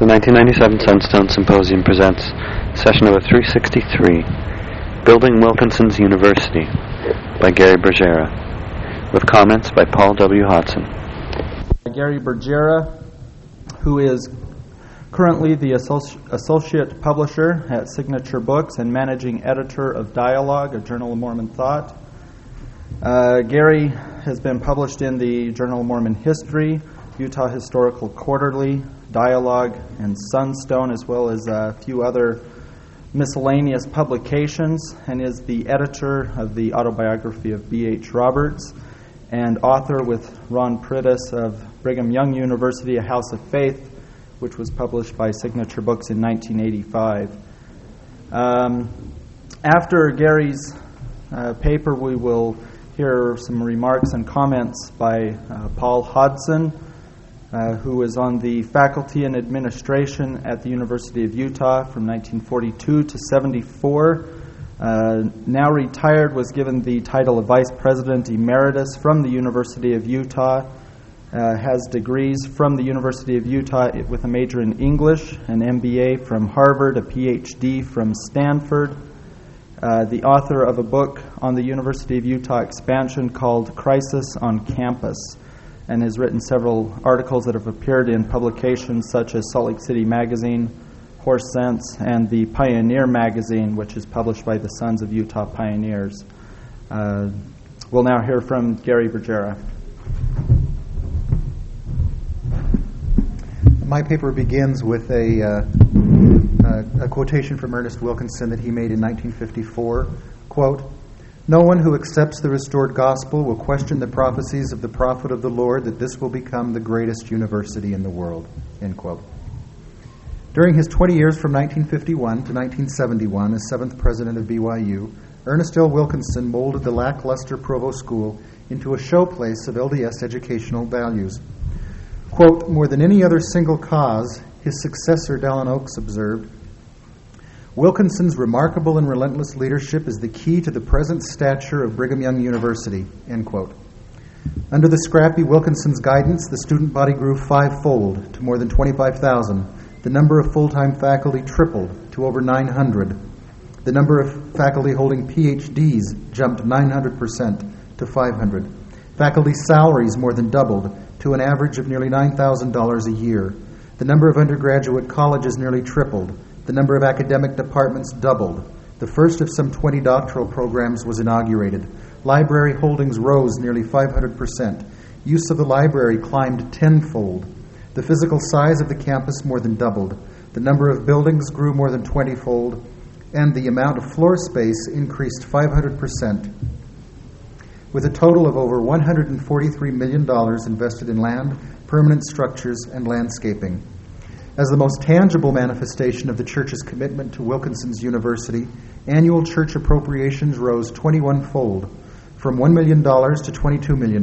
The 1997 Sunstone Symposium presents session number 363, Building Wilkinson's University, by Gary Bergera, with comments by Paul W. Hodson. Gary Bergera, who is currently the associate publisher at Signature Books and managing editor of Dialogue, a Journal of Mormon Thought. Gary has been published in the Journal of Mormon History, Utah Historical Quarterly, Dialogue, and Sunstone, as well as a few other miscellaneous publications, and is the editor of the autobiography of B.H. Roberts and author with Ron Prittis of Brigham Young University, A House of Faith, which was published by Signature Books in 1985. After Gary's paper, we will hear some remarks and comments by Paul Hodson, who was on the faculty and administration at the University of Utah from 1942 to 74. Now retired, was given the title of Vice President Emeritus from the University of Utah, has degrees from the University of Utah with a major in English, an MBA from Harvard, a PhD from Stanford, the author of a book on the University of Utah expansion called Crisis on Campus, and has written several articles that have appeared in publications such as Salt Lake City Magazine, Horse Sense, and the Pioneer Magazine, which is published by the Sons of Utah Pioneers. We'll now hear from Gary Bergera. My paper begins with a quotation from Ernest Wilkinson that he made in 1954. Quote, "No one who accepts the restored gospel will question the prophecies of the prophet of the Lord that this will become the greatest university in the world." End quote. During his 20 years from 1951 to 1971 as 7th president of BYU, Ernest L. Wilkinson molded the lackluster Provo School into a showplace of LDS educational values. Quote, "More than any other single cause," his successor Dallin Oaks observed, "Wilkinson's remarkable and relentless leadership is the key to the present stature of Brigham Young University." End quote. Under the scrappy Wilkinson's guidance, the student body grew fivefold to more than 25,000. The number of full-time faculty tripled to over 900. The number of faculty holding PhDs jumped 900% to 500. Faculty salaries more than doubled to an average of nearly $9,000 a year. The number of undergraduate colleges nearly tripled. The number of academic departments doubled. The first of some 20 doctoral programs was inaugurated. Library holdings rose nearly 500%. Use of the library climbed tenfold. The physical size of the campus more than doubled. The number of buildings grew more than 20-fold, and the amount of floor space increased 500%. With a total of over $143 million invested in land, permanent structures, and landscaping. As the most tangible manifestation of the church's commitment to Wilkinson's University, annual church appropriations rose 21-fold, from $1 million to $22 million.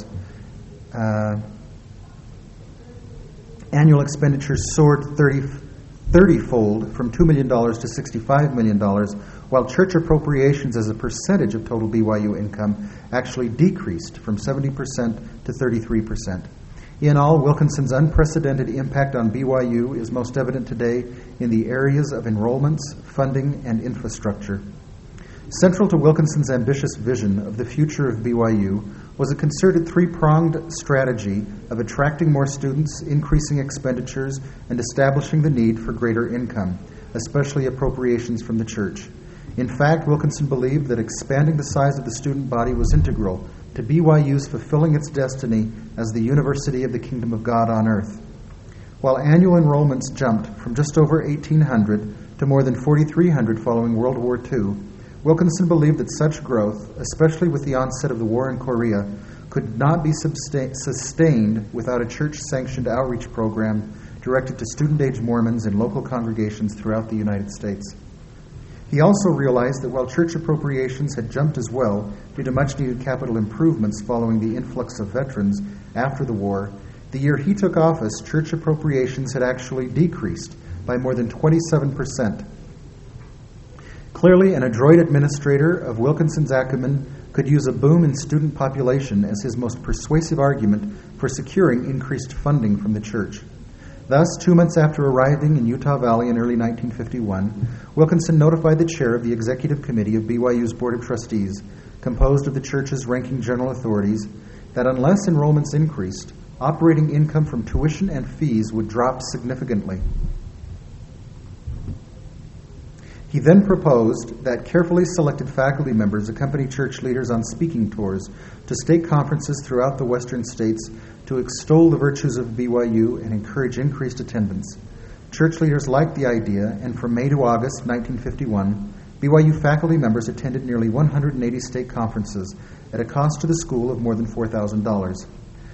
Annual expenditures soared 30-fold, from $2 million to $65 million, while church appropriations as a percentage of total BYU income actually decreased from 70% to 33%. In all, Wilkinson's unprecedented impact on BYU is most evident today in the areas of enrollments, funding, and infrastructure. Central to Wilkinson's ambitious vision of the future of BYU was a concerted three-pronged strategy of attracting more students, increasing expenditures, and establishing the need for greater income, especially appropriations from the church. In fact, Wilkinson believed that expanding the size of the student body was integral to BYU's fulfilling its destiny as the University of the Kingdom of God on earth. While annual enrollments jumped from just over 1,800 to more than 4,300 following World War II, Wilkinson believed that such growth, especially with the onset of the war in Korea, could not be sustained without a church-sanctioned outreach program directed to student-age Mormons in local congregations throughout the United States. He also realized that while church appropriations had jumped as well due to much-needed capital improvements following the influx of veterans after the war, the year he took office, church appropriations had actually decreased by more than 27%. Clearly, an adroit administrator of Wilkinson's acumen could use a boom in student population as his most persuasive argument for securing increased funding from the church. Thus, 2 months after arriving in Utah Valley in early 1951, Wilkinson notified the chair of the executive committee of BYU's Board of Trustees, composed of the church's ranking general authorities, that unless enrollments increased, operating income from tuition and fees would drop significantly. He then proposed that carefully selected faculty members accompany church leaders on speaking tours to state conferences throughout the western states to extol the virtues of BYU and encourage increased attendance. Church leaders liked the idea, and from May to August 1951, BYU faculty members attended nearly 180 state conferences at a cost to the school of more than $4,000.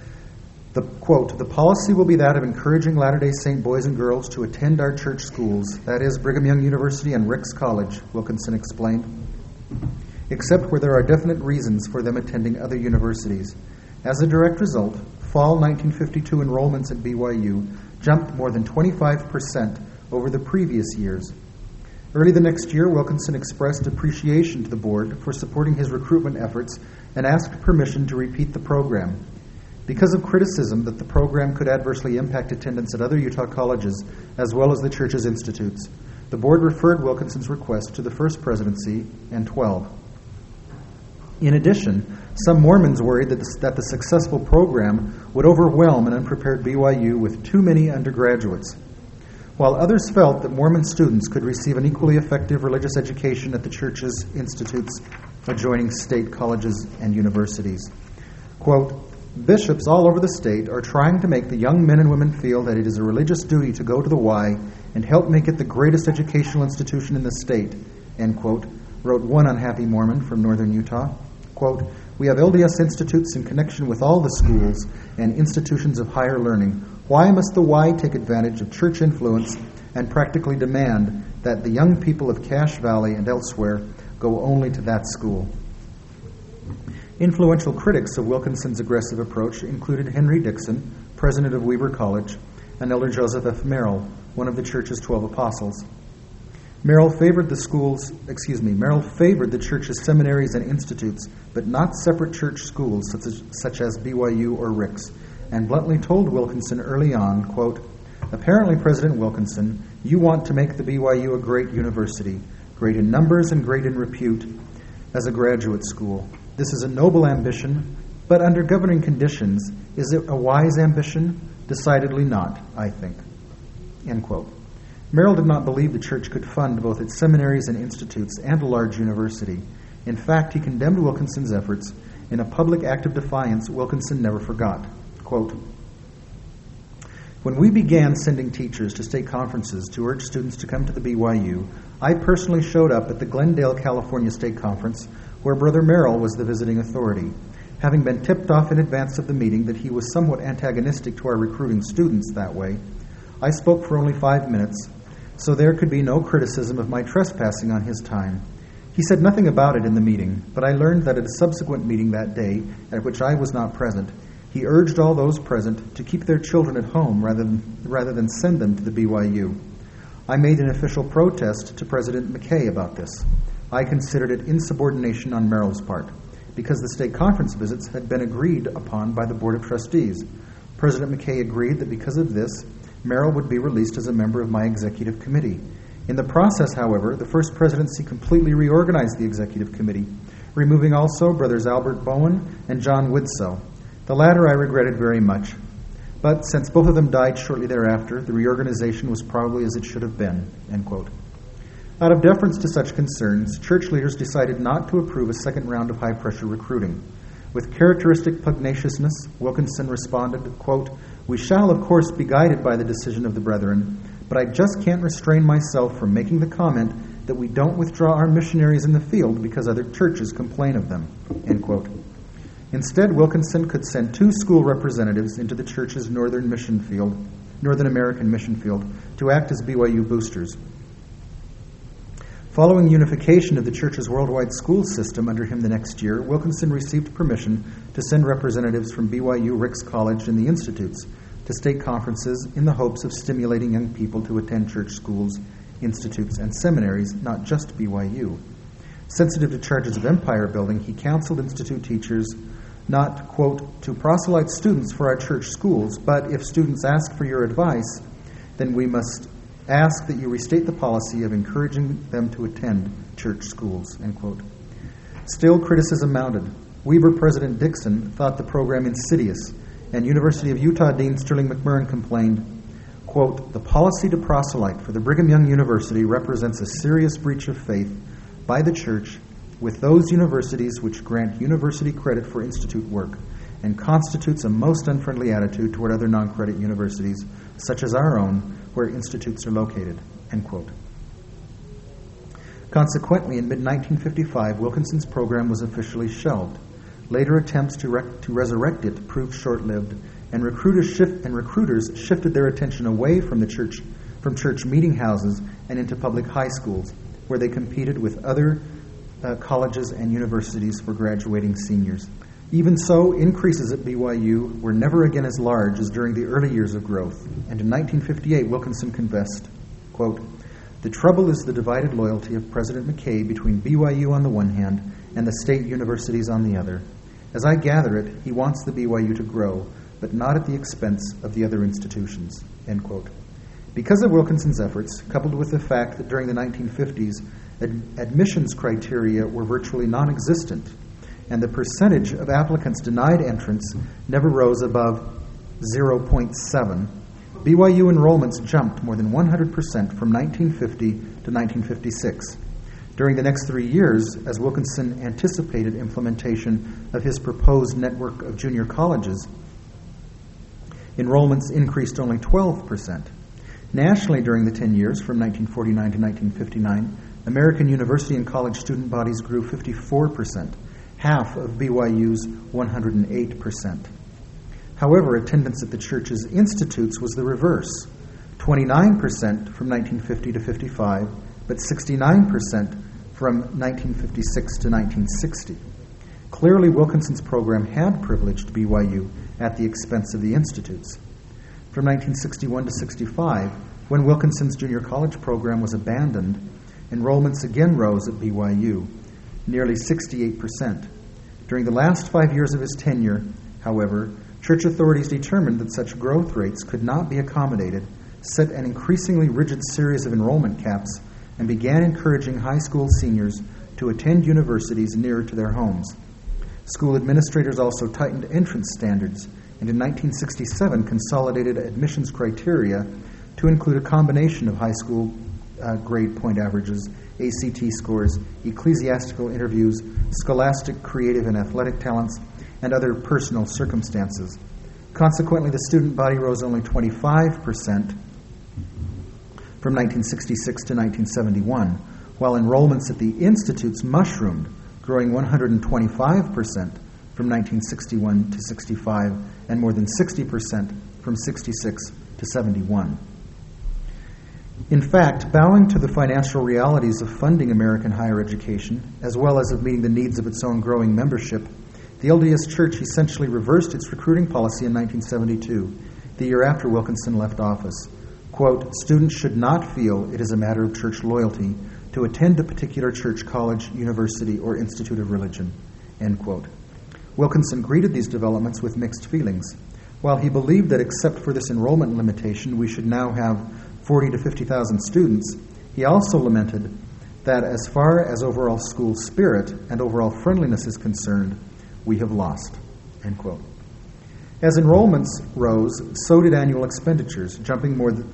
The policy will be that of encouraging Latter-day Saint boys and girls to attend our church schools, that is, Brigham Young University and Ricks College, Wilkinson explained, except where there are definite reasons for them attending other universities. As a direct result, fall 1952 enrollments at BYU jumped more than 25% over the previous years. Early the next year, Wilkinson expressed appreciation to the board for supporting his recruitment efforts and asked permission to repeat the program. Because of criticism that the program could adversely impact attendance at other Utah colleges as well as the church's institutes, the board referred Wilkinson's request to the First Presidency and 12. In addition, some Mormons worried that the successful program would overwhelm an unprepared BYU with too many undergraduates, while others felt that Mormon students could receive an equally effective religious education at the church's institutes adjoining state colleges and universities. Quote, bishops all over the state are trying to make the young men and women feel that it is a religious duty to go to the Y and help make it the greatest educational institution in the state, end quote, wrote one unhappy Mormon from northern Utah. Quote, we have LDS institutes in connection with all the schools and institutions of higher learning. Why must the Y take advantage of church influence and practically demand that the young people of Cache Valley and elsewhere go only to that school? Influential critics of Wilkinson's aggressive approach included Henry Dixon, president of Weber College, and Elder Joseph F. Merrill, one of the church's 12 apostles. Merrill favored the church's seminaries and institutes, but not separate church schools such as BYU or Ricks, and bluntly told Wilkinson early on, quote, apparently, President Wilkinson, you want to make the BYU a great university, great in numbers and great in repute as a graduate school. This is a noble ambition, but under governing conditions, is it a wise ambition? Decidedly not, I think. End quote. Merrill did not believe the church could fund both its seminaries and institutes and a large university. In fact, he condemned Wilkinson's efforts. In a public act of defiance Wilkinson never forgot. Quote, when we began sending teachers to state conferences to urge students to come to the BYU, I personally showed up at the Glendale, California State Conference, where Brother Merrill was the visiting authority. Having been tipped off in advance of the meeting that he was somewhat antagonistic to our recruiting students that way, I spoke for only 5 minutes, so there could be no criticism of my trespassing on his time. He said nothing about it in the meeting, but I learned that at a subsequent meeting that day, at which I was not present, he urged all those present to keep their children at home rather than send them to the BYU. I made an official protest to President McKay about this. I considered it insubordination on Merrill's part, because the state conference visits had been agreed upon by the Board of Trustees. President McKay agreed that because of this, Merrill would be released as a member of my executive committee. In the process, however, the First Presidency completely reorganized the executive committee, removing also Brothers Albert Bowen and John Widsoe. The latter I regretted very much, but since both of them died shortly thereafter, the reorganization was probably as it should have been, end quote. Out of deference to such concerns, church leaders decided not to approve a second round of high-pressure recruiting. With characteristic pugnaciousness, Wilkinson responded, quote, we shall, of course, be guided by the decision of the brethren, but I just can't restrain myself from making the comment that we don't withdraw our missionaries in the field because other churches complain of them, end quote. Instead, Wilkinson could send 2 school representatives into the church's Northern American mission field to act as BYU boosters. Following unification of the church's worldwide school system under him the next year, Wilkinson received permission to send representatives from BYU, Ricks College, and the institutes to state conferences in the hopes of stimulating young people to attend church schools, institutes, and seminaries, not just BYU. Sensitive to charges of empire building, he counseled institute teachers not, quote, to proselyte students for our church schools, but if students ask for your advice, then we must ask that you restate the policy of encouraging them to attend church schools, end quote. Still, criticism mounted. Weber President Dixon thought the program insidious, and University of Utah Dean Sterling McMurrin complained, quote, the policy to proselyte for the Brigham Young University represents a serious breach of faith by the church with those universities which grant university credit for institute work and constitutes a most unfriendly attitude toward other non-credit universities, such as our own, where institutes are located, end quote. Consequently, in mid-1955, Wilkinson's program was officially shelved. Later attempts to resurrect it proved short-lived, and recruiters shifted their attention away from church meeting houses and into public high schools, where they competed with other colleges and universities for graduating seniors. Even so, increases at BYU were never again as large as during the early years of growth, and in 1958 Wilkinson confessed, quote, the trouble is the divided loyalty of President McKay between BYU on the one hand and the state universities on the other. As I gather it, he wants the BYU to grow, but not at the expense of the other institutions, end quote. Because of Wilkinson's efforts, coupled with the fact that during the 1950s, admissions criteria were virtually non-existent, and the percentage of applicants denied entrance never rose above 0.7, BYU enrollments jumped more than 100% from 1950 to 1956. During the next 3 years, as Wilkinson anticipated implementation of his proposed network of junior colleges, enrollments increased only 12%. Nationally, during the 10 years, from 1949 to 1959, American university and college student bodies grew 54%, half of BYU's 108%. However, attendance at the church's institutes was the reverse, 29% from 1950 to 55, but 69% from 1956 to 1960. Clearly, Wilkinson's program had privileged BYU at the expense of the institutes. From 1961 to 65, when Wilkinson's junior college program was abandoned, enrollments again rose at BYU, nearly 68%. During the last 5 years of his tenure, however, church authorities determined that such growth rates could not be accommodated, set an increasingly rigid series of enrollment caps, and began encouraging high school seniors to attend universities nearer to their homes. School administrators also tightened entrance standards, and in 1967 consolidated admissions criteria to include a combination of high school grade point averages, ACT scores, ecclesiastical interviews, scholastic, creative, and athletic talents, and other personal circumstances. Consequently, the student body rose only 25% from 1966 to 1971, while enrollments at the institutes mushroomed, growing 125% from 1961 to 65 and more than 60% from 66 to 71. In fact, bowing to the financial realities of funding American higher education, as well as of meeting the needs of its own growing membership, the LDS Church essentially reversed its recruiting policy in 1972, the year after Wilkinson left office. Quote, students should not feel it is a matter of church loyalty to attend a particular church, college, university, or institute of religion, end quote. Wilkinson greeted these developments with mixed feelings. While he believed that except for this enrollment limitation, we should now have 40 to 50,000 students, he also lamented that as far as overall school spirit and overall friendliness is concerned, we have lost, end quote. As enrollments rose, so did annual expenditures, jumping more than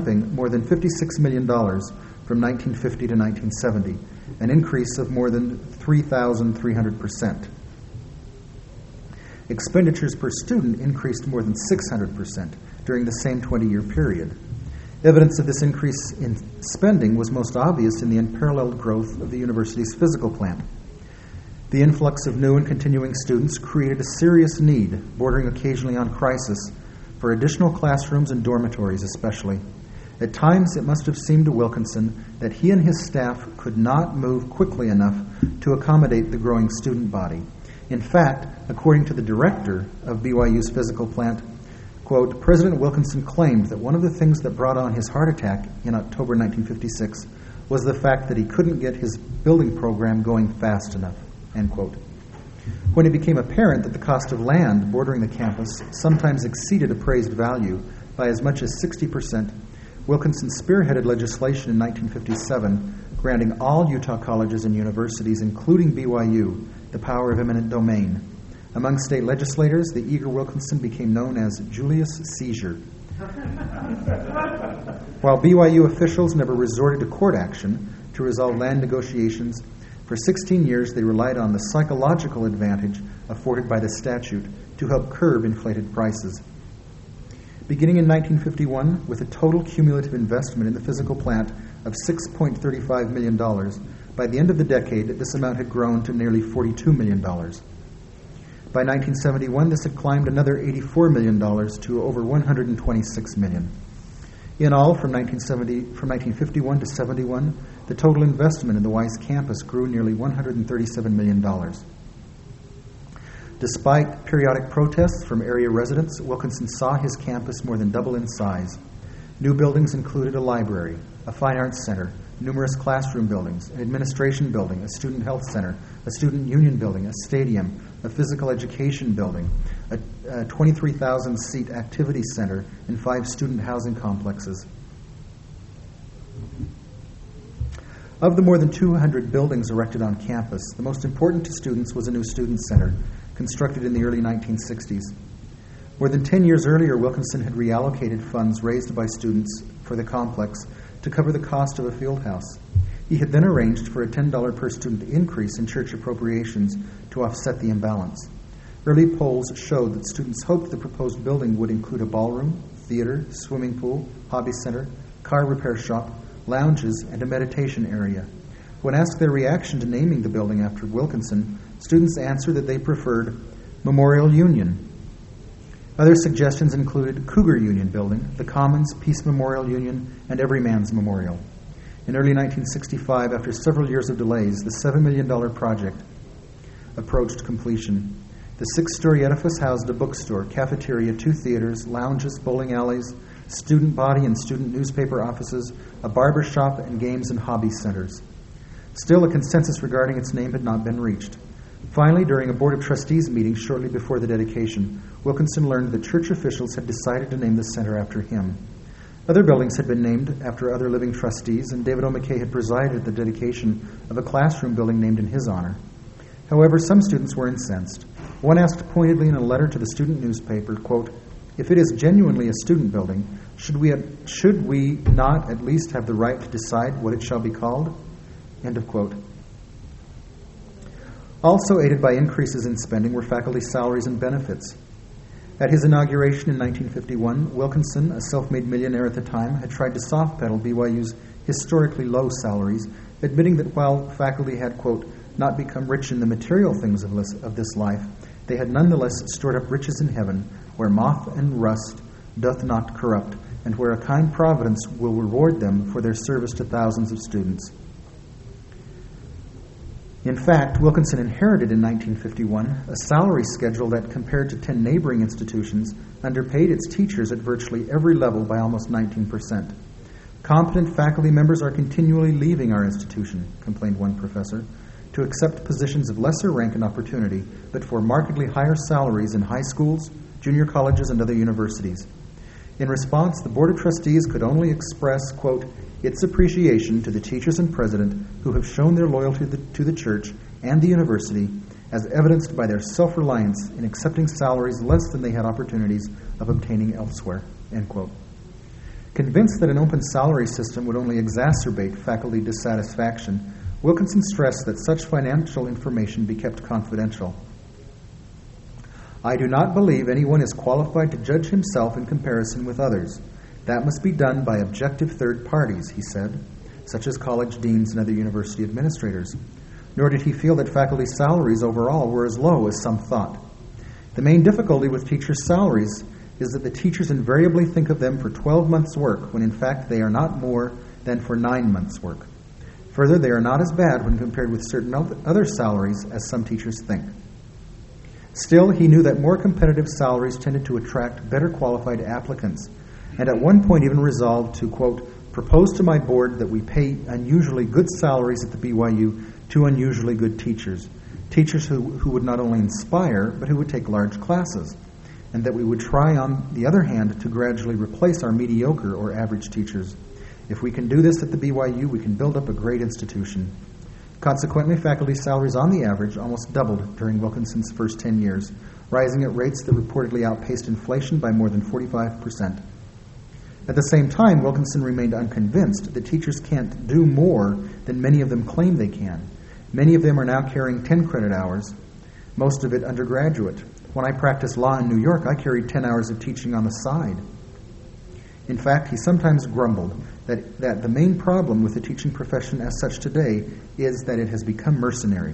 $56 million from 1950 to 1970, an increase of more than 3,300%. Expenditures per student increased more than 600% during the same 20-year period. Evidence of this increase in spending was most obvious in the unparalleled growth of the university's physical plant. The influx of new and continuing students created a serious need, bordering occasionally on crisis, for additional classrooms and dormitories especially. At times, it must have seemed to Wilkinson that he and his staff could not move quickly enough to accommodate the growing student body. In fact, according to the director of BYU's physical plant, quote, President Wilkinson claimed that one of the things that brought on his heart attack in October 1956 was the fact that he couldn't get his building program going fast enough, end quote. When it became apparent that the cost of land bordering the campus sometimes exceeded appraised value by as much as 60%, Wilkinson spearheaded legislation in 1957 granting all Utah colleges and universities, including BYU, the power of eminent domain. Among state legislators, the eager Wilkinson became known as Julius Caesar. While BYU officials never resorted to court action to resolve land negotiations, for 16 years they relied on the psychological advantage afforded by the statute to help curb inflated prices. Beginning in 1951, with a total cumulative investment in the physical plant of $6.35 million, by the end of the decade, this amount had grown to nearly $42 million. By 1971, this had climbed another $84 million to over $126 million. In all, from 1951 to 71, the total investment in the Weiss campus grew nearly $137 million. Despite periodic protests from area residents, Wilkinson saw his campus more than double in size. New buildings included a library, a fine arts center, numerous classroom buildings, an administration building, a student health center, a student union building, a stadium, a physical education building, a 23,000-seat activity center, and 5 student housing complexes. Of the more than 200 buildings erected on campus, the most important to students was a new student center, constructed in the early 1960s. More than 10 years earlier, Wilkinson had reallocated funds raised by students for the complex to cover the cost of a field house. He had then arranged for a $10 per student increase in church appropriations to offset the imbalance. Early polls showed that students hoped the proposed building would include a ballroom, theater, swimming pool, hobby center, car repair shop, lounges, and a meditation area. When asked their reaction to naming the building after Wilkinson, students answered that they preferred Memorial Union. Other suggestions included Cougar Union Building, the Commons, Peace Memorial Union, and Everyman's Memorial. In early 1965, after several years of delays, the $7 million project approached completion. The 6-story edifice housed a bookstore, cafeteria, 2 theaters, lounges, bowling alleys, student body and student newspaper offices, a barber shop, and games and hobby centers. Still, a consensus regarding its name had not been reached. Finally, during a Board of Trustees meeting shortly before the dedication, Wilkinson learned that church officials had decided to name the center after him. Other buildings had been named after other living trustees, and David O. McKay had presided at the dedication of a classroom building named in his honor. However, some students were incensed. One asked pointedly in a letter to the student newspaper, quote, "If it is genuinely a student building, should we not at least have the right to decide what it shall be called?" End of quote. Also aided by increases in spending were faculty salaries and benefits. At his inauguration in 1951, Wilkinson, a self-made millionaire at the time, had tried to soft-pedal BYU's historically low salaries, admitting that while faculty had, quote, "not become rich in the material things of this life, they had nonetheless stored up riches in heaven, where moth and rust doth not corrupt, and where a kind providence will reward them for their service to thousands of students." In fact, Wilkinson inherited in 1951 a salary schedule that, compared to 10 neighboring institutions, underpaid its teachers at virtually every level by almost 19%. "Competent faculty members are continually leaving our institution," complained one professor, "to accept positions of lesser rank and opportunity, but for markedly higher salaries in high schools, junior colleges, and other universities." In response, the Board of Trustees could only express, quote, "its appreciation to the teachers and president who have shown their loyalty to the church and the university, as evidenced by their self-reliance in accepting salaries less than they had opportunities of obtaining elsewhere," end quote. Convinced that an open salary system would only exacerbate faculty dissatisfaction, Wilkinson stressed that such financial information be kept confidential. "I do not believe anyone is qualified to judge himself in comparison with others. That must be done by objective third parties," he said, such as college deans and other university administrators. Nor did he feel that faculty salaries overall were as low as some thought. "The main difficulty with teachers' salaries is that the teachers invariably think of them for 12 months' work, when in fact they are not more than for 9 months' work. Further, they are not as bad when compared with certain other salaries as some teachers think." Still, he knew that more competitive salaries tended to attract better qualified applicants, and at one point even resolved to, quote, "propose to my board that we pay unusually good salaries at the BYU to unusually good teachers who would not only inspire, but who would take large classes. and that we would try, on the other hand, to gradually replace our mediocre or average teachers. If we can do this at the BYU, we can build up a great institution. Consequently, faculty salaries on the average almost doubled during Wilkinson's first 10 years, rising at rates that reportedly outpaced inflation by more than 45%. At the same time, Wilkinson remained unconvinced that teachers can't do more than many of them claim they can. Many of them are now carrying 10 credit hours, most of it undergraduate. When I practiced law in New York, I carried 10 hours of teaching on the side. In fact, he sometimes grumbled that the main problem with the teaching profession as such today is that it has become mercenary.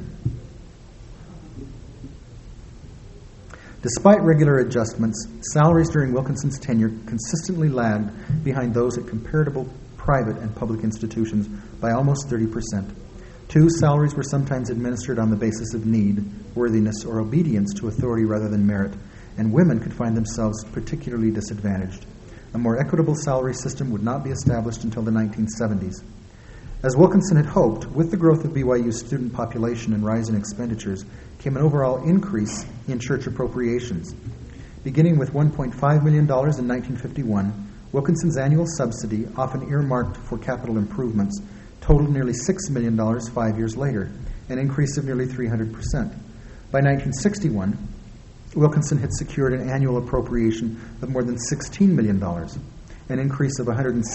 Despite regular adjustments, salaries during Wilkinson's tenure consistently lagged behind those at comparable private and public institutions by almost 30%. Too, salaries were sometimes administered on the basis of need, worthiness, or obedience to authority rather than merit, and women could find themselves particularly disadvantaged. A more equitable salary system would not be established until the 1970s. As Wilkinson had hoped, with the growth of BYU's student population and rise in expenditures, came an overall increase in church appropriations. Beginning with $1.5 million in 1951, Wilkinson's annual subsidy, often earmarked for capital improvements, totaled nearly $6 million 5 years later, an increase of nearly 300%. By 1961, Wilkinson had secured an annual appropriation of more than $16 million, an increase of 167%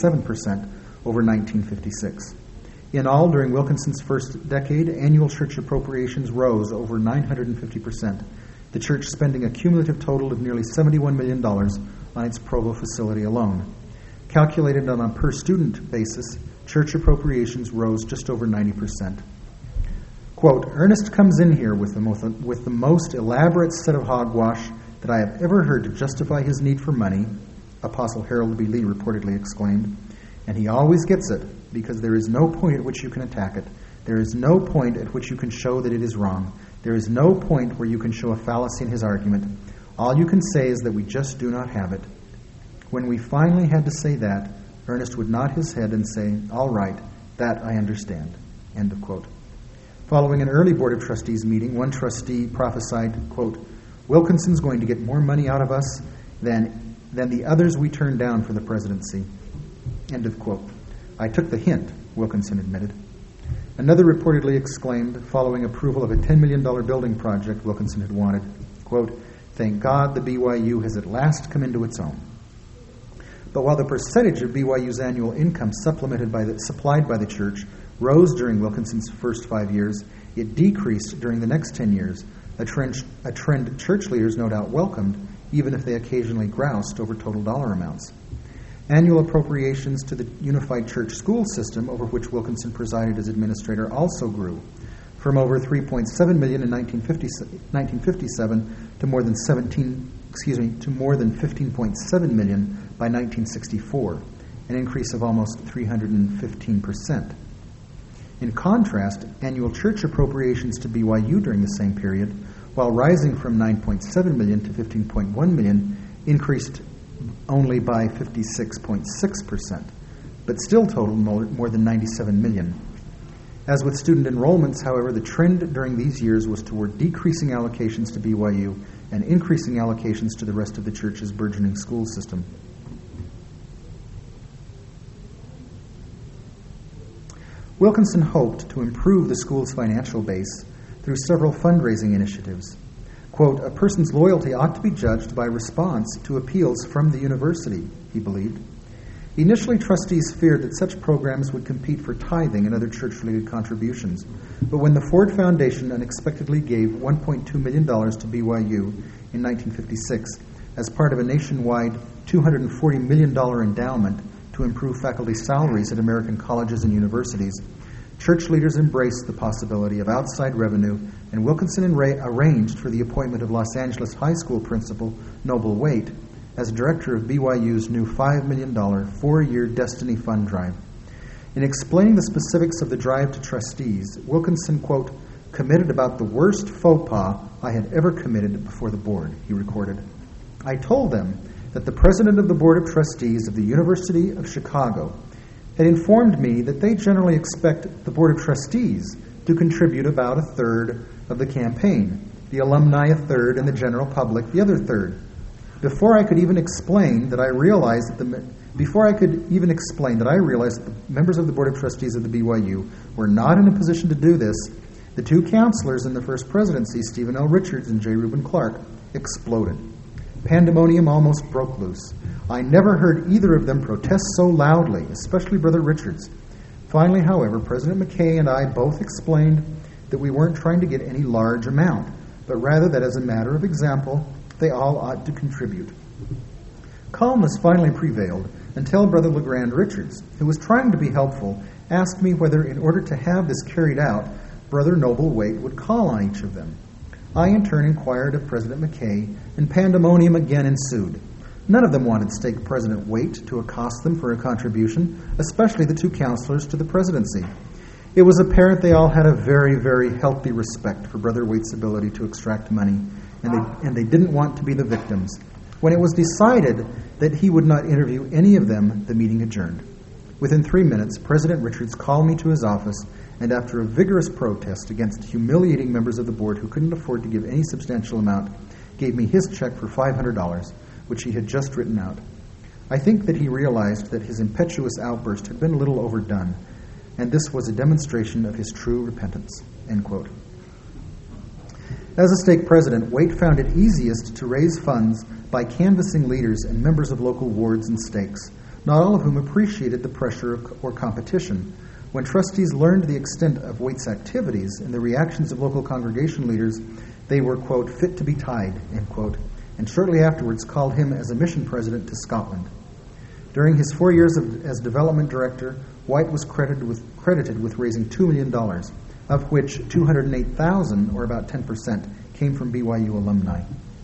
over 1956. In all, during Wilkinson's first decade, annual church appropriations rose over 950%, the church spending a cumulative total of nearly $71 million on its Provo facility alone. Calculated on a per-student basis, church appropriations rose just over 90%. Quote, Ernest comes in here with the most elaborate set of hogwash that I have ever heard to justify his need for money, Apostle Harold B. Lee reportedly exclaimed, and he always gets it because there is no point at which you can attack it. There is no point at which you can show that it is wrong. There is no point where you can show a fallacy in his argument. All you can say is that we just do not have it. When we finally had to say that, Ernest would nod his head and say, all right, that I understand. End of quote. Following an early Board of Trustees meeting, one trustee prophesied, quote, Wilkinson's going to get more money out of us than the others we turned down for the presidency. End of quote. I took the hint, Wilkinson admitted. Another reportedly exclaimed, following approval of a $10 million building project Wilkinson had wanted, quote, thank God the BYU has at last come into its own. But while the percentage of BYU's annual income supplied by the church rose during Wilkinson's first 5 years, it decreased during the next 10 years, a trend church leaders no doubt welcomed, even if they occasionally groused over total dollar amounts. Annual appropriations to the Unified Church School System, over which Wilkinson presided as administrator, also grew, from over $3.7 million in 1957 to more than $15.7 million by 1964, an increase of almost 315%. In contrast, annual church appropriations to BYU during the same period, while rising from $9.7 million to $15.1 million, increased only by 56.6%, but still totaled more than $97 million. As with student enrollments, however, the trend during these years was toward decreasing allocations to BYU and increasing allocations to the rest of the church's burgeoning school system. Wilkinson hoped to improve the school's financial base through several fundraising initiatives. Quote, a person's loyalty ought to be judged by response to appeals from the university, he believed. Initially, trustees feared that such programs would compete for tithing and other church-related contributions. But when the Ford Foundation unexpectedly gave $1.2 million to BYU in 1956 as part of a nationwide $240 million endowment to improve faculty salaries at American colleges and universities, church leaders embraced the possibility of outside revenue, and Wilkinson arranged for the appointment of Los Angeles High School principal Noble Waite as director of BYU's new $5 million 4-year Destiny Fund drive. In explaining the specifics of the drive to trustees, Wilkinson, quote, committed about the worst faux pas I had ever committed before the board, he recorded. I told them that the president of the Board of Trustees of the University of Chicago had informed me that they generally expect the Board of Trustees to contribute about a third of the campaign, the alumni a third, and the general public the other third. Before I could even explain that I realized that the members of the Board of Trustees of the BYU were not in a position to do this, the two counselors in the first presidency, Stephen L. Richards and J. Reuben Clark, exploded. Pandemonium almost broke loose. I never heard either of them protest so loudly, especially Brother Richards. Finally, however, President McKay and I both explained that we weren't trying to get any large amount, but rather that as a matter of example, they all ought to contribute. Calmness finally prevailed until Brother LeGrand Richards, who was trying to be helpful, asked me whether in order to have this carried out, Brother Noble Waite would call on each of them. I in turn inquired of President McKay, and pandemonium again ensued. None of them wanted Stake President Waite to accost them for a contribution, especially the two counselors to the presidency. It was apparent they all had a very, very healthy respect for Brother Waite's ability to extract money, and they didn't want to be the victims. When it was decided that he would not interview any of them, the meeting adjourned. Within 3 minutes, President Richards called me to his office, and after a vigorous protest against humiliating members of the board who couldn't afford to give any substantial amount, gave me his check for $500, which he had just written out. I think that he realized that his impetuous outburst had been a little overdone, and this was a demonstration of his true repentance." End quote. As a stake president, Waite found it easiest to raise funds by canvassing leaders and members of local wards and stakes, not all of whom appreciated the pressure or competition. When trustees learned the extent of Waite's activities and the reactions of local congregation leaders, they were, quote, fit to be tied, end quote, and shortly afterwards called him as a mission president to Scotland. During his 4 years as development director, Waite was credited with raising $2 million, of which $208,000, or about 10%, came from BYU alumni.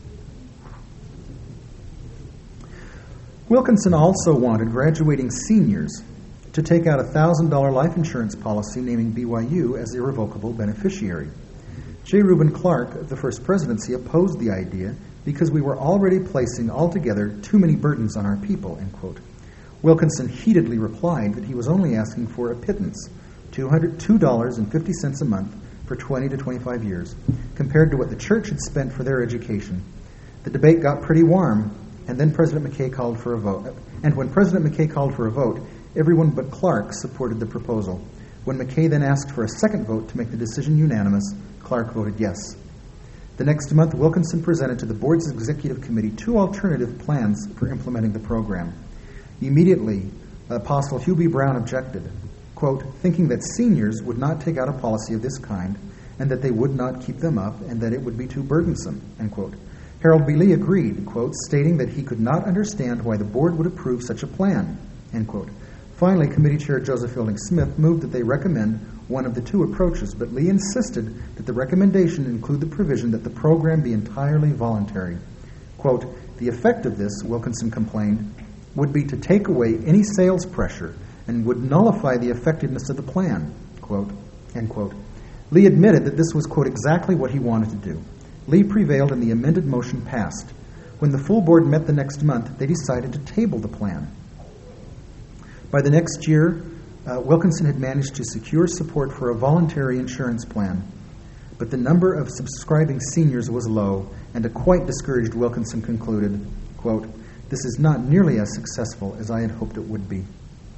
Wilkinson also wanted graduating seniors to take out a $1,000 life insurance policy naming BYU as irrevocable beneficiary. J. Reuben Clark of the First Presidency opposed the idea because we were already placing altogether too many burdens on our people, end quote. Wilkinson heatedly replied that he was only asking for a pittance, $2.50 a month for 20 to 25 years, compared to what the church had spent for their education. The debate got pretty warm, and then President McKay called for a vote. And when President McKay called for a vote, everyone but Clark supported the proposal. When McKay then asked for a second vote to make the decision unanimous, Clark voted yes. The next month, Wilkinson presented to the board's executive committee 2 alternative plans for implementing the program. Immediately, Apostle Hugh B. Brown objected, quote, thinking that seniors would not take out a policy of this kind and that they would not keep them up and that it would be too burdensome, end quote. Harold B. Lee agreed, quote, stating that he could not understand why the board would approve such a plan, end quote. Finally, Committee Chair Joseph Fielding Smith moved that they recommend one of the 2 approaches, but Lee insisted that the recommendation include the provision that the program be entirely voluntary. Quote, the effect of this, Wilkinson complained, would be to take away any sales pressure and would nullify the effectiveness of the plan, quote, end quote. Lee admitted that this was, quote, exactly what he wanted to do. Lee prevailed and the amended motion passed. When the full board met the next month, they decided to table the plan. By the next year, Wilkinson had managed to secure support for a voluntary insurance plan, but the number of subscribing seniors was low, and a quite discouraged Wilkinson concluded, quote, this is not nearly as successful as I had hoped it would be.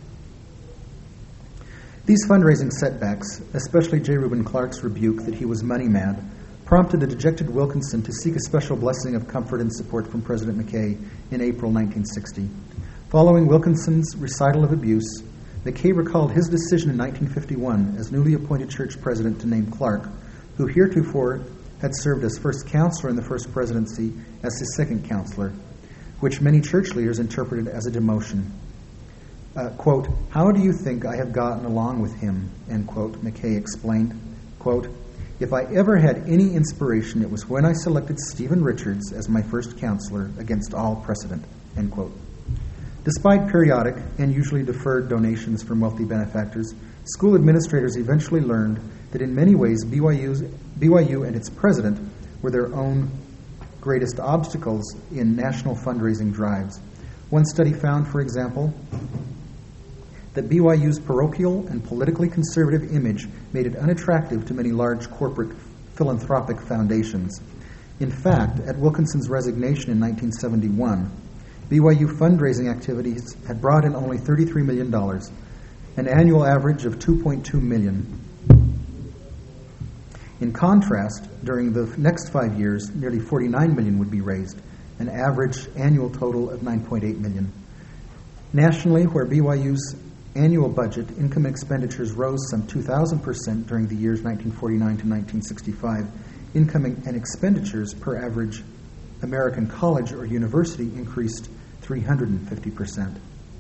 These fundraising setbacks, especially J. Reuben Clark's rebuke that he was money mad, prompted a dejected Wilkinson to seek a special blessing of comfort and support from President McKay in April 1960. Following Wilkinson's recital of abuse, McKay recalled his decision in 1951 as newly appointed church president to name Clark, who heretofore had served as first counselor in the First Presidency, as his second counselor, which many church leaders interpreted as a demotion. Quote, how do you think I have gotten along with him, end quote, McKay explained. Quote, if I ever had any inspiration, it was when I selected Stephen Richards as my first counselor against all precedent, end quote. Despite periodic and usually deferred donations from wealthy benefactors, school administrators eventually learned that in many ways BYU and its president were their own greatest obstacles in national fundraising drives. One study found, for example, that BYU's parochial and politically conservative image made it unattractive to many large corporate philanthropic foundations. In fact, at Wilkinson's resignation in 1971, BYU fundraising activities had brought in only $33 million, an annual average of $2.2 million. In contrast, during the next 5 years, nearly $49 million would be raised, an average annual total of $9.8 million. Nationally, where BYU's annual budget, income and expenditures rose some 2,000% during the years 1949 to 1965, income and expenditures per average American college or university increased 350%.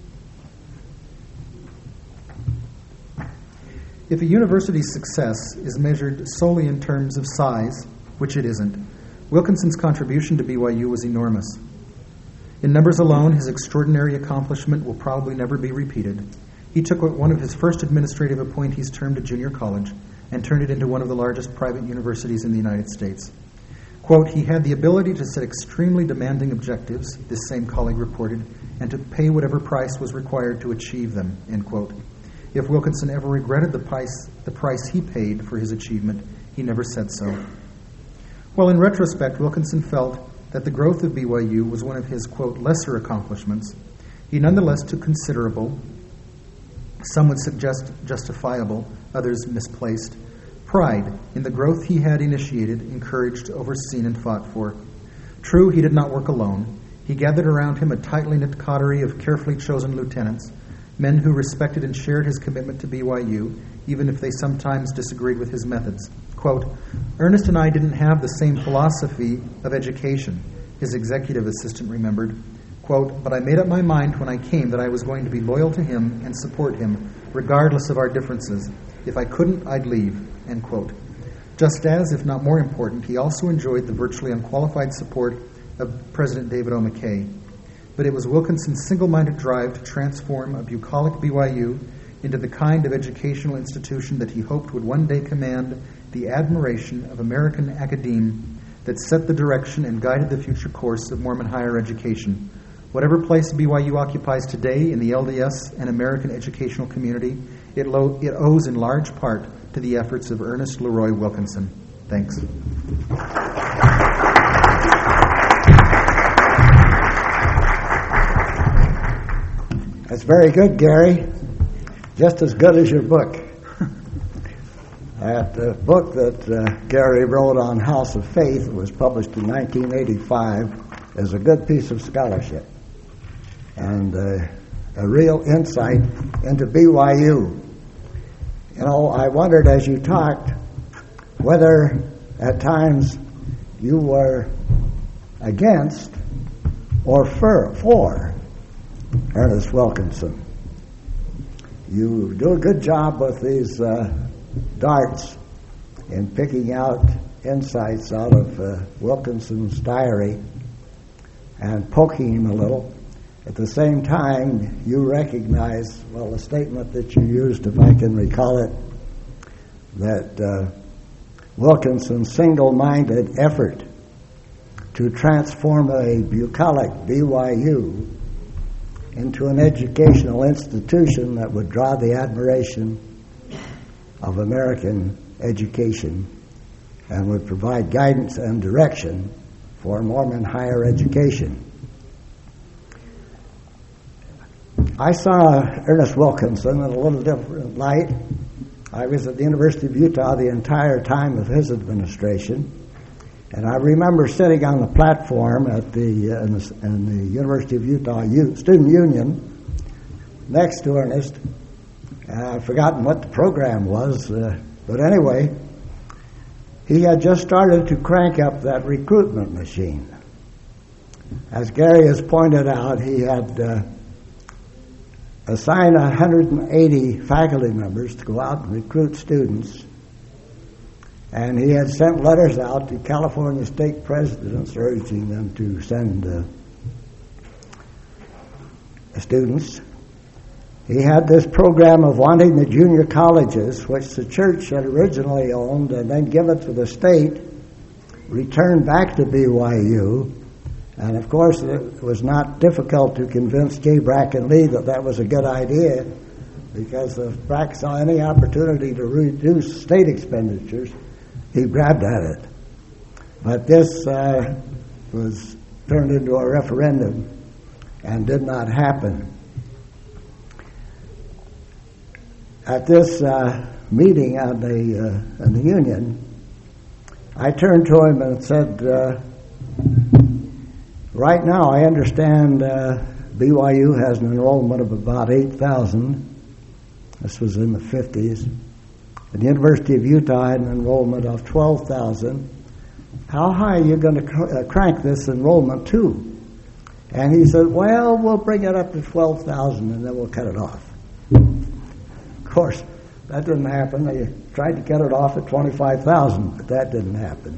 If a university's success is measured solely in terms of size, which it isn't, Wilkinson's contribution to BYU was enormous. In numbers alone, his extraordinary accomplishment will probably never be repeated. He took one of his first administrative appointees' term to junior college and turned it into one of the largest private universities in the United States. Quote, he had the ability to set extremely demanding objectives, this same colleague reported, and to pay whatever price was required to achieve them, end quote. If Wilkinson ever regretted the price he paid for his achievement, he never said so. Well, in retrospect, Wilkinson felt that the growth of BYU was one of his, quote, lesser accomplishments. He nonetheless took considerable, some would suggest justifiable, others misplaced, pride in the growth he had initiated, encouraged, overseen, and fought for. True, he did not work alone. He gathered around him a tightly knit coterie of carefully chosen lieutenants, men who respected and shared his commitment to BYU, even if they sometimes disagreed with his methods. Quote, Ernest and I didn't have the same philosophy of education, his executive assistant remembered. Quote, but I made up my mind when I came that I was going to be loyal to him and support him, regardless of our differences. If I couldn't, I'd leave, end quote. Just as, if not more important, he also enjoyed the virtually unqualified support of President David O. McKay. But it was Wilkinson's single-minded drive to transform a bucolic BYU into the kind of educational institution that he hoped would one day command the admiration of American academe that set the direction and guided the future course of Mormon higher education. Whatever place BYU occupies today in the LDS and American educational community, it owes in large part to the efforts of Ernest Leroy Wilkinson. Thanks. That's very good, Gary. Just as good as your book. The book that Gary wrote on House of Faith was published in 1985 is a good piece of scholarship and a real insight into BYU. You know, I wondered as you talked whether at times you were against or for Ernest Wilkinson. You do a good job with these darts in picking out insights out of Wilkinson's diary and poking him a little. At the same time, you recognize, well, the statement that you used, if I can recall it, that Wilkinson's single-minded effort to transform a bucolic BYU into an educational institution that would draw the admiration of American education and would provide guidance and direction for Mormon higher education. I saw Ernest Wilkinson in a little different light. I was at the University of Utah the entire time of his administration, and I remember sitting on the platform at in the University of Utah Student Union next to Ernest. I've forgotten what the program was, but anyway, he had just started to crank up that recruitment machine. As Gary has pointed out, he had assigned 180 faculty members to go out and recruit students, and he had sent letters out to California state presidents urging them to send students. He had this program of wanting the junior colleges, which the church had originally owned and then given to the state, returned back to BYU. And of course, it was not difficult to convince J. Bracken Lee that that was a good idea, because if Brack saw any opportunity to reduce state expenditures, he grabbed at it. But this was turned into a referendum and did not happen. At this meeting on the Union, I turned to him and said, right now I understand BYU has an enrollment of about 8,000. This was in the 50s. And the University of Utah had an enrollment of 12,000. How high are you going to crank this enrollment to? And he said, well, we'll bring it up to 12,000 and then we'll cut it off. Of course, that didn't happen. They tried to cut it off at 25,000, but that didn't happen.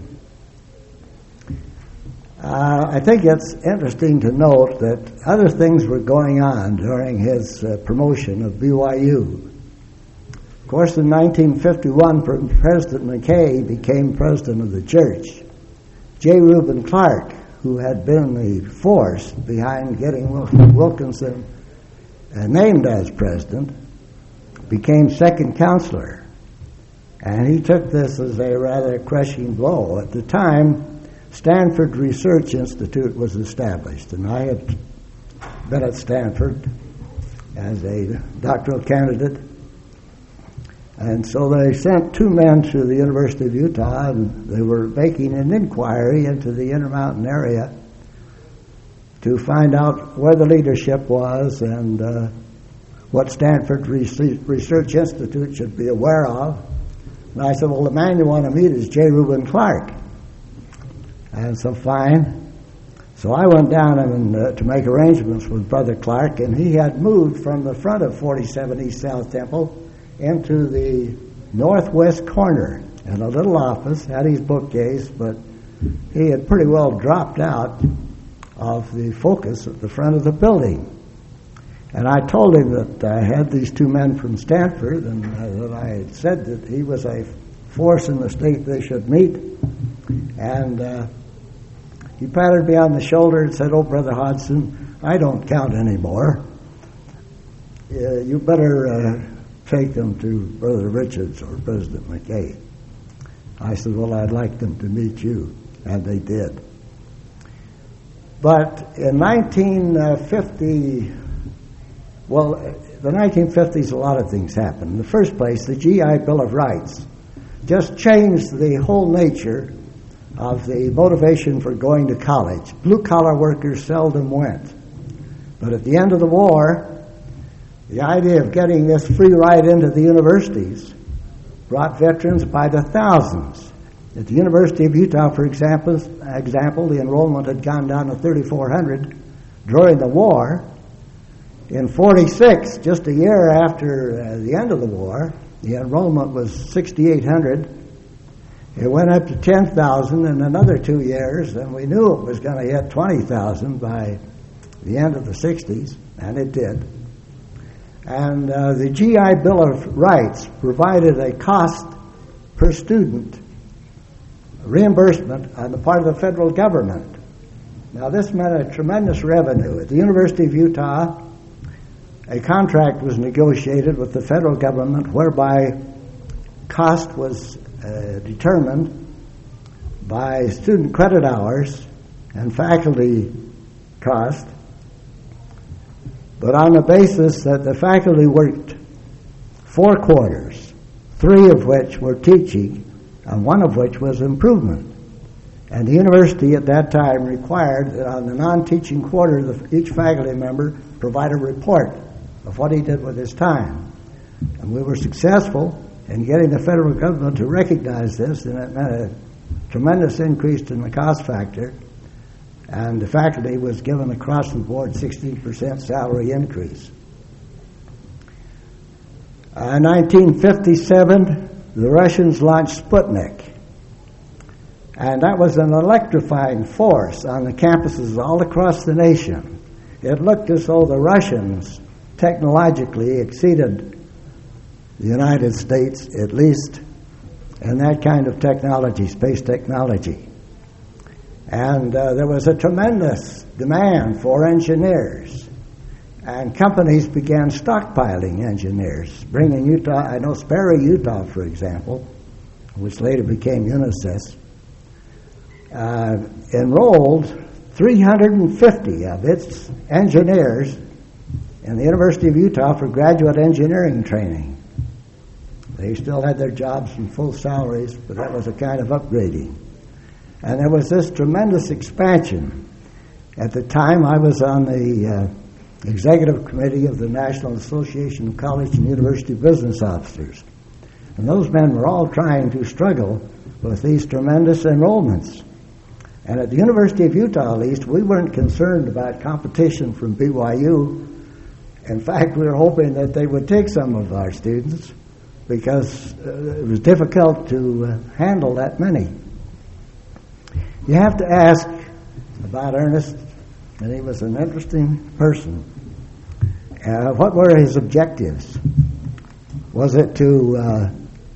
I think it's interesting to note that other things were going on during his promotion of BYU. Of course, in 1951, President McKay became president of the church. J. Reuben Clark, who had been the force behind getting Wilkinson named as president, became second counselor. And he took this as a rather crushing blow. At the time, Stanford Research Institute was established, and I had been at Stanford as a doctoral candidate. And so they sent two men to the University of Utah, and they were making an inquiry into the Intermountain area to find out where the leadership was and what Stanford Research Institute should be aware of. And I said, well, the man you want to meet is J. Reuben Clark. And so fine. So I went down to make arrangements with Brother Clark, and he had moved from the front of 47 East South Temple into the northwest corner in a little office, had his bookcase, but he had pretty well dropped out of the focus at the front of the building. And I told him that I had these two men from Stanford, and that I had said that he was a force in the state they should meet. And he patted me on the shoulder and said, oh, Brother Hodson, I don't count anymore. You better take them to Brother Richards or President McKay. I said, well, I'd like them to meet you. And they did. But in 1950, the 1950s, a lot of things happened. In the first place, the GI Bill of Rights just changed the whole nature of the motivation for going to college. Blue-collar workers seldom went. But at the end of the war, the idea of getting this free ride into the universities brought veterans by the thousands. At the University of Utah, for example, the enrollment had gone down to 3,400 during the war. In 46, just a year after the end of the war, the enrollment was 6,800. It went up to 10,000 in another 2 years, and we knew it was going to hit 20,000 by the end of the 60s, and it did. And the GI Bill of Rights provided a cost per student reimbursement on the part of the federal government. Now, this meant a tremendous revenue. At the University of Utah, a contract was negotiated with the federal government whereby cost was determined by student credit hours and faculty cost, but on the basis that the faculty worked 4 quarters, 3 of which were teaching, and 1 of which was improvement. And the university at that time required that on the non-teaching quarter, each faculty member provide a report of what he did with his time. And we were successful in getting the federal government to recognize this, and it meant a tremendous increase in the cost factor. And the faculty was given across the board 16% salary increase. In 1957, the Russians launched Sputnik. And that was an electrifying force on the campuses all across the nation. It looked as though the Russians technologically exceeded the United States, at least in that kind of technology, space technology. And there was a tremendous demand for engineers. And companies began stockpiling engineers, bringing Utah, I know Sperry, Utah, for example, which later became Unisys. enrolled 350 of its engineers in the University of Utah for graduate engineering training. They still had their jobs and full salaries, but that was a kind of upgrading. And there was this tremendous expansion. At the time, I was on the executive committee of the National Association of College and University Business Officers. And those men were all trying to struggle with these tremendous enrollments. And at the University of Utah, at least, we weren't concerned about competition from BYU. In fact, we were hoping that they would take some of our students because it was difficult to handle that many. You have to ask about Ernest, and he was an interesting person. What were his objectives? Was it to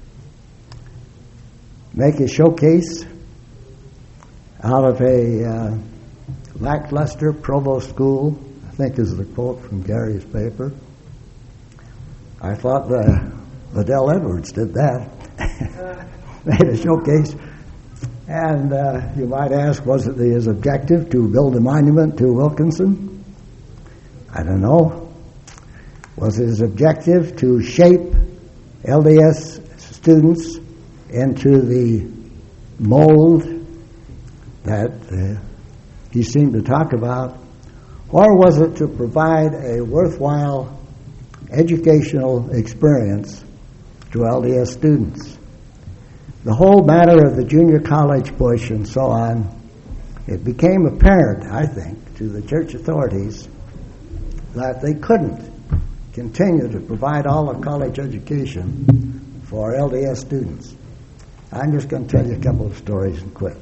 make a showcase out of a lackluster provost school? I think is the quote from Gary's paper. I thought Liddell Edwards did that. Made a showcase. And you might ask, was it his objective to build a monument to Wilkinson? I don't know. Was his objective to shape LDS students into the mold that he seemed to talk about? Or was it to provide a worthwhile educational experience to LDS students? The whole matter of the junior college push and so on, it became apparent, I think, to the church authorities that they couldn't continue to provide all the college education for LDS students. I'm just going to tell you a couple of stories and quit.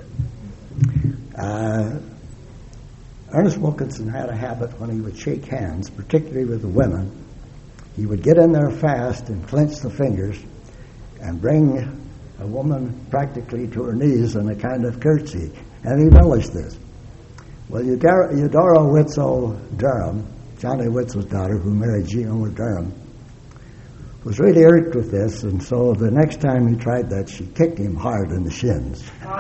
Ernest Wilkinson had a habit when he would shake hands, particularly with the women. He would get in there fast and clench the fingers and bring a woman practically to her knees in a kind of curtsy. And he relished this. Well, Eudora Witzel Durham, Johnny Witzel's daughter, who married G. Homer Durham, was really irked with this, and so the next time he tried that, she kicked him hard in the shins.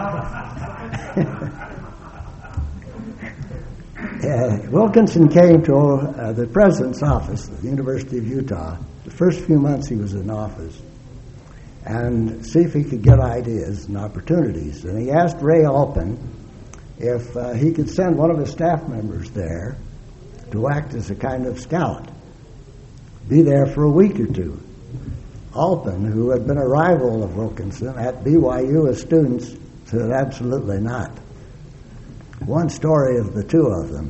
Wilkinson came to the president's office at the University of Utah the first few months he was in office and see if he could get ideas and opportunities. And he asked Ray Alpin if he could send one of his staff members there to act as a kind of scout, be there for a week or two. Alpin, who had been a rival of Wilkinson at BYU as students, said absolutely not. One story of the two of them.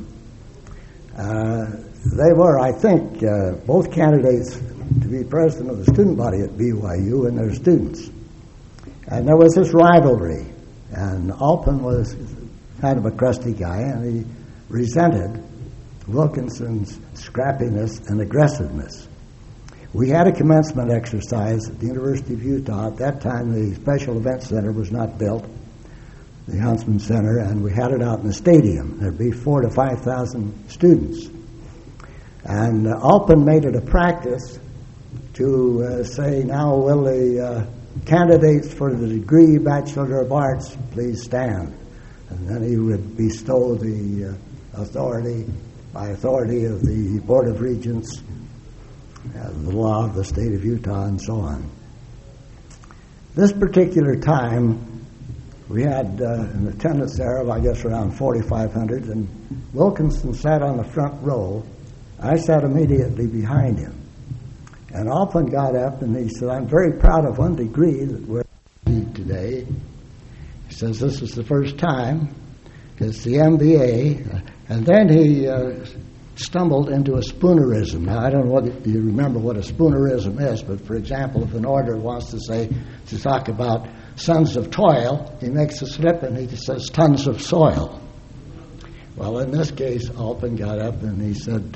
They were, I think, both candidates to be president of the student body at BYU and their students. And there was this rivalry. And Alpin was kind of a crusty guy, and he resented Wilkinson's scrappiness and aggressiveness. We had a commencement exercise at the University of Utah. At that time, the Special Events Center was not built, the Huntsman Center, and we had it out in the stadium. There'd be 4,000 to 5,000 students. And Alpin made it a practice to say, now will the candidates for the degree Bachelor of Arts please stand? And then he would bestow the authority of the Board of Regents, the law of the state of Utah, and so on. This particular time, we had an attendance there of, I guess, around 4,500, and Wilkinson sat on the front row. I sat immediately behind him. And Alpin got up and he said, I'm very proud of one degree that we're today. He says, this is the first time. It's the MBA. And then he stumbled into a Spoonerism. Now, I don't know whether you remember what a Spoonerism is, but for example, if an order wants to talk about sons of toil, he makes a slip and he says tons of soil. Well, in this case, Alpin got up and he said,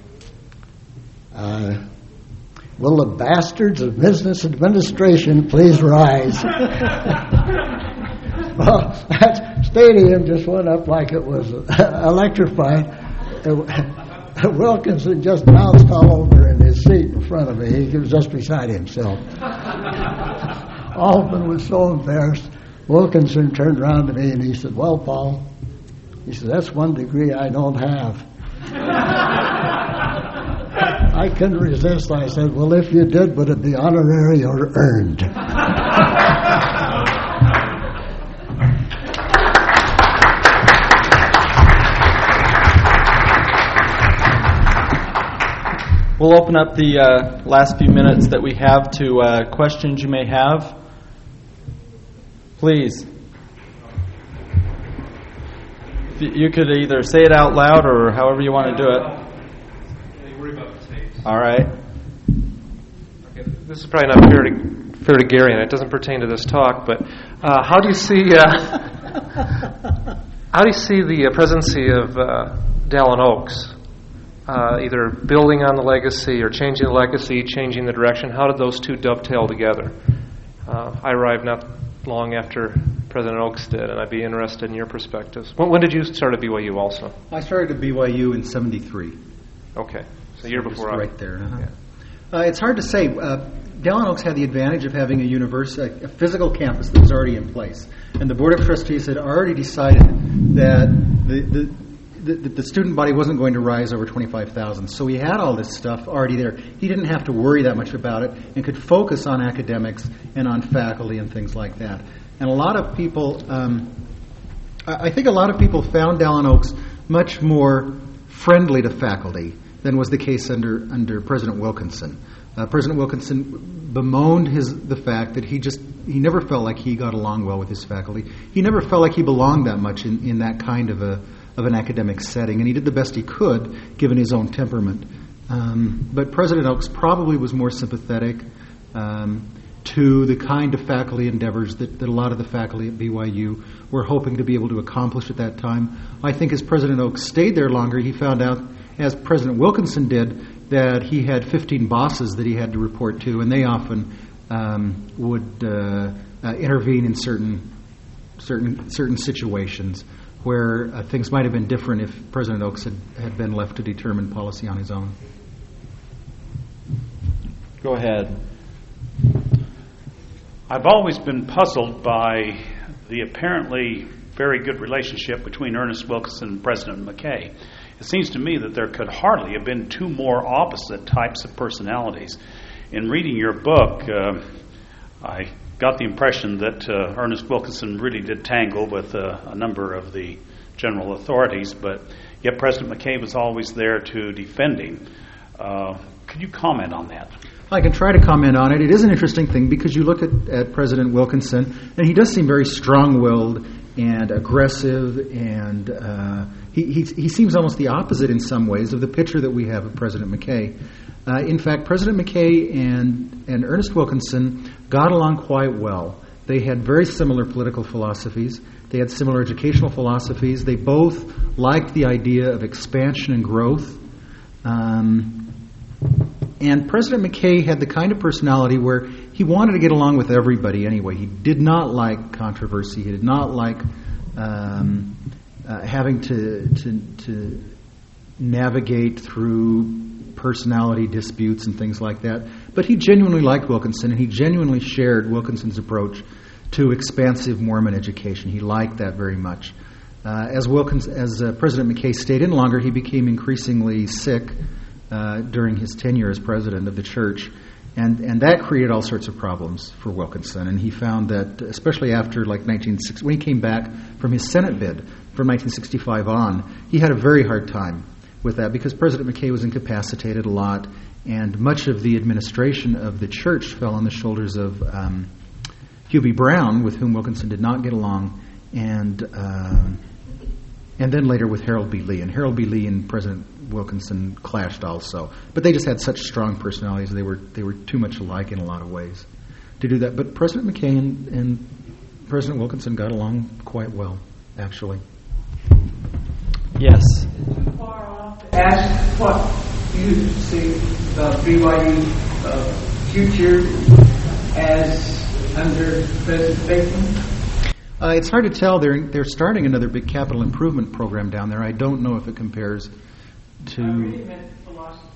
will the bastards of business administration please rise? Well, that stadium just went up like it was electrified. Wilkinson just bounced all over in his seat in front of me. He was just beside himself. Alpin was so embarrassed Wilkinson turned around to me and he said, "Well, Paul," he said, "that's one degree I don't have." I couldn't resist. I said, "Well, if you did, would it be honorary or earned?" We'll open up the last few minutes that we have to questions you may have. Please. You could either say it out loud or however you want to do it. Worry about the tapes. All right. Okay, this is probably not fair to Gary, and it doesn't pertain to this talk. But how do you see the presidency of Dallin Oaks? Either building on the legacy or changing the legacy, changing the direction. How did those two dovetail together? I arrived not long after President Oaks did, and I'd be interested in your perspectives. When did you start at BYU also? I started at BYU in '73. Okay, so a year before right there. Yeah. It's hard to say. Dallin Oaks had the advantage of having a physical campus that was already in place. And the Board of Trustees had already decided that the student body wasn't going to rise over 25,000. So he had all this stuff already there. He didn't have to worry that much about it and could focus on academics and on faculty and things like that. And a lot of people, I think a lot of people found Dallin Oaks much more friendly to faculty than was the case under President Wilkinson. President Wilkinson bemoaned the fact that he never felt like he got along well with his faculty. He never felt like he belonged that much in that kind of an academic setting, and he did the best he could given his own temperament. But President Oaks probably was more sympathetic to the kind of faculty endeavors that a lot of the faculty at BYU were hoping to be able to accomplish at that time. I think as President Oaks stayed there longer, he found out, as President Wilkinson did, that he had 15 bosses that he had to report to, and they often would intervene in certain situations where things might have been different if President Oaks had been left to determine policy on his own. Go ahead. I've always been puzzled by the apparently very good relationship between Ernest Wilkinson and President McKay. It seems to me that there could hardly have been two more opposite types of personalities. In reading your book, I got the impression that Ernest Wilkinson really did tangle with a number of the general authorities, but yet President McKay was always there to defend him. Could you comment on that? I can try to comment on it. It is an interesting thing because you look at President Wilkinson, and he does seem very strong-willed and aggressive, and he seems almost the opposite in some ways of the picture that we have of President McKay. In fact, President McKay and Ernest Wilkinson got along quite well. They had very similar political philosophies. They had similar educational philosophies. They both liked the idea of expansion and growth. And President McKay had the kind of personality where he wanted to get along with everybody anyway. He did not like controversy. He did not like having to navigate through personality disputes and things like that. But he genuinely liked Wilkinson, and he genuinely shared Wilkinson's approach to expansive Mormon education. He liked that very much. As President McKay stayed in longer, he became increasingly sick during his tenure as president of the church, and that created all sorts of problems for Wilkinson. And he found that, especially after when he came back from his Senate bid from 1965 on, he had a very hard time with that because President McKay was incapacitated a lot, and much of the administration of the church fell on the shoulders of Hugh B. Brown, with whom Wilkinson did not get along, and then later with Harold B. Lee. And Harold B. Lee and President Wilkinson clashed also, but they just had such strong personalities. They were too much alike in a lot of ways to do that. But President McKay and President Wilkinson got along quite well, actually. Yes. Ask what you see about BYU's future as under President Bateman? It's hard to tell. They're starting another big capital improvement program down there. I don't know if it compares to. I really meant philosophy.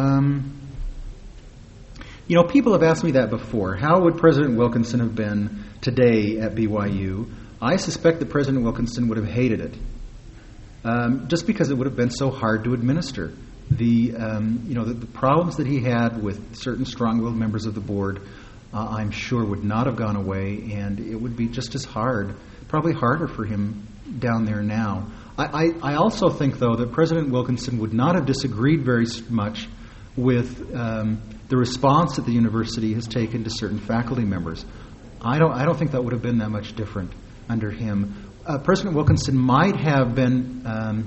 People have asked me that before. How would President Wilkinson have been today at BYU, I suspect that President Wilkinson would have hated it, just because it would have been so hard to administer. The problems that he had with certain strong-willed members of the board, I'm sure would not have gone away, and it would be just as hard, probably harder for him down there now. I also think, though, that President Wilkinson would not have disagreed very much with the response that the university has taken to certain faculty members. I don't think that would have been that much different under him. President Wilkinson might have been,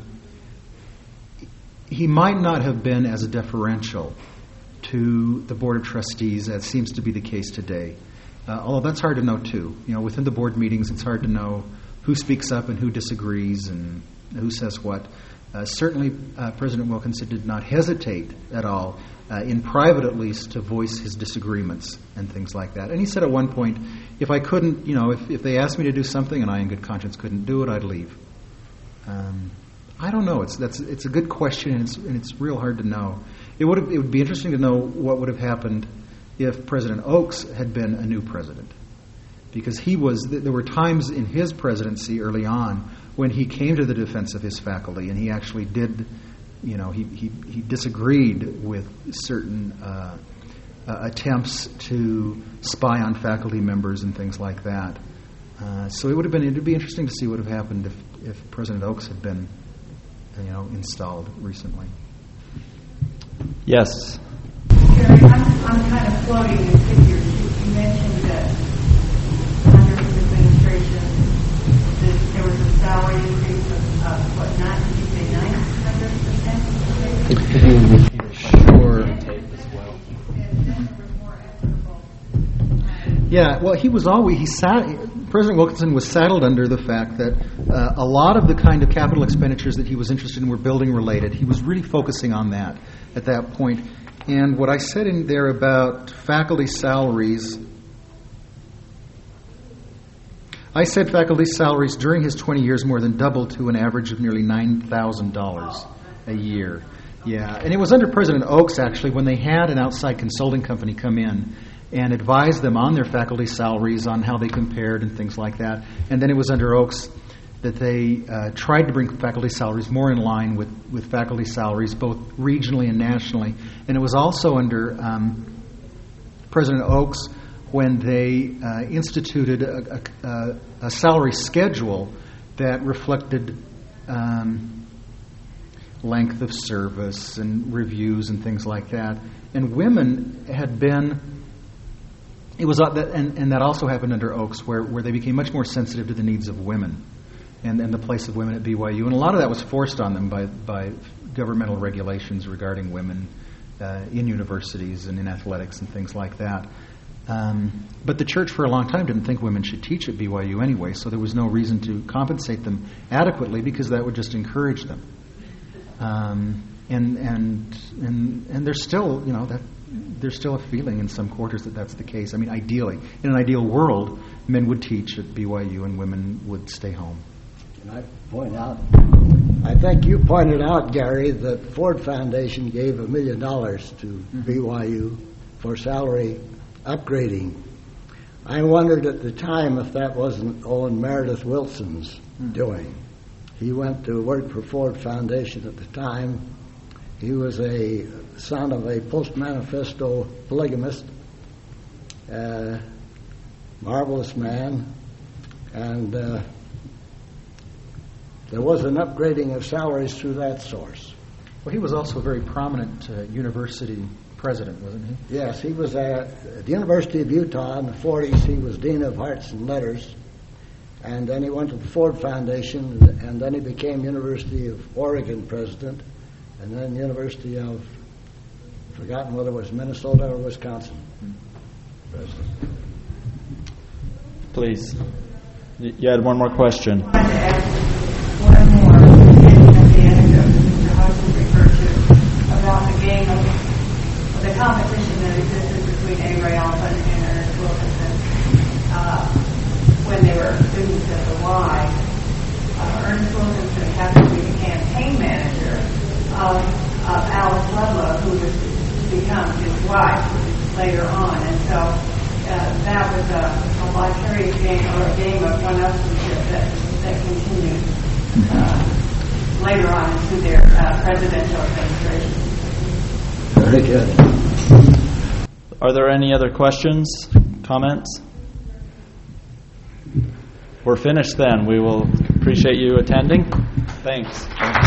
he might not have been as deferential to the Board of Trustees as seems to be the case today. Although that's hard to know too. Within the board meetings, it's hard to know who speaks up and who disagrees and who says what. Certainly, President Wilkinson did not hesitate at all, in private at least, to voice his disagreements and things like that. And he said at one point, if I couldn't, if they asked me to do something and I in good conscience couldn't do it, I'd leave. I don't know. It's a good question, and it's real hard to know. It would be interesting to know what would have happened if President Oaks had been a new president, because there were times in his presidency early on when he came to the defense of his faculty, and he actually did, he disagreed with certain attempts to spy on faculty members and things like that. So it'd be interesting to see what would have happened if President Oaks had been, installed recently. Yes. Gary, I'm kind of floating in figures. You mentioned that under his administration, there was a salary increase of what, did you say 900%? Sure. Yeah, well, President Wilkinson was saddled under the fact that a lot of the kind of capital expenditures that he was interested in were building related. He was really focusing on that at that point. And what I said in there about faculty salaries, I said faculty salaries during his 20 years more than doubled to an average of nearly $9,000 a year. Yeah, and it was under President Oaks, actually, when they had an outside consulting company come in and advise them on their faculty salaries, on how they compared and things like that. And then it was under Oaks that they tried to bring faculty salaries more in line with faculty salaries, both regionally and nationally. And it was also under President Oaks when they instituted a salary schedule that reflected length of service and reviews and things like that. And women had been... It was and that also happened under Oaks, where they became much more sensitive to the needs of women and the place of women at BYU. And a lot of that was forced on them by governmental regulations regarding women in universities and in athletics and things like that. But the church for a long time didn't think women should teach at BYU anyway, so there was no reason to compensate them adequately because that would just encourage them. And there's still, there's still a feeling in some quarters that that's the case. I mean, ideally, in an ideal world, men would teach at BYU and women would stay home. Can I point out? I think you pointed out, Gary, that Ford Foundation gave $1 million to BYU for salary upgrading. I wondered at the time if that wasn't Owen Meredith Wilson's doing. He went to work for Ford Foundation at the time. He was a son of a post-manifesto polygamist, marvelous man, and there was an upgrading of salaries through that source. Well, he was also a very prominent university president, wasn't he? Yes, he was at the University of Utah in the 40s. He was Dean of Arts and Letters, and then he went to the Ford Foundation, and then he became University of Oregon president, and then University of, forgotten whether it was Minnesota or Wisconsin president. Please. You had one more question. I wanted to ask one more, at the end of Mr. Hudson referred to, about the game of the competition that existed between A. Ray Alphen and Ernest Wilkinson when they were students at the Y. Ernest Wilkinson happened to be the campaign manager of Alice Ludlow, who was to become his wife later on, and so that was a vicarious game or a game of one-upmanship that continued later on into their presidential administration. Very good. Are there any other questions, comments? We're finished then. We will appreciate you attending. Thanks.